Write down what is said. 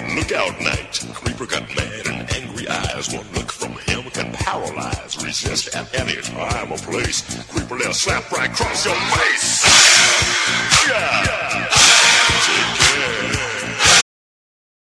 Look out, night. Creeper got mad and angry eyes. One look from him can paralyze. Resist at any time or place. Creeper, let a slap right across your face. Yeah.